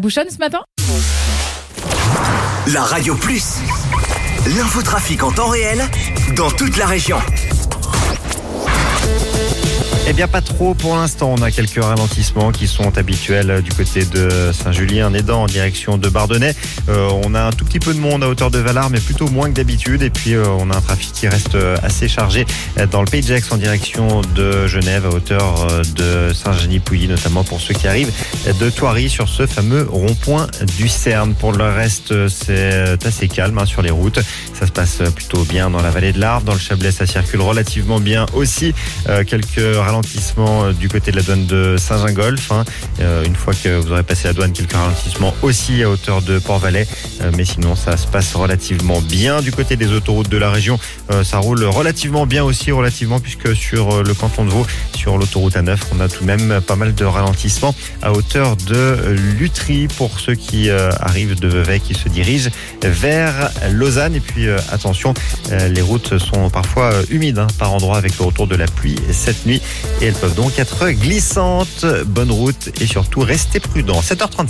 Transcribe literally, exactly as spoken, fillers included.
bouchonne ce matin ? La Radio Plus, l'infotrafic en temps réel dans toute la région. Eh bien pas trop pour l'instant, on a quelques ralentissements qui sont habituels du côté de Saint-Julien-Nédan en direction de Bardonnay. Euh, on a un tout petit peu de monde à hauteur de Valard, mais plutôt moins que d'habitude. Et puis euh, on a un trafic qui reste assez chargé dans le Pays de Gex en direction de Genève à hauteur de Saint-Genis-Pouilly, notamment pour ceux qui arrivent de Thoiry sur ce fameux rond-point du Cerne. Pour le reste, c'est assez calme hein, sur les routes. Ça se passe plutôt bien dans la vallée de l'Arve. Dans le Chablais, ça circule relativement bien aussi. Euh, quelques ralentissements du côté de la douane de Saint-Gingolph. Hein. Euh, une fois que vous aurez passé la douane, quelques ralentissements aussi à hauteur de Port-Valais. Euh, mais sinon, ça se passe relativement bien. Du côté des autoroutes de la région, euh, ça roule relativement bien aussi, relativement, puisque sur le canton de Vaud, sur l'autoroute A neuf, on a tout de même pas mal de ralentissements à hauteur de Lutry pour ceux qui euh, arrivent de Vevey, qui se dirigent vers Lausanne. Et puis, euh, attention, euh, les routes sont parfois euh, humides hein, par endroits avec le retour de la pluie cette nuit. Et elles peuvent donc être glissantes. Bonne route et surtout restez prudents. sept heures trente.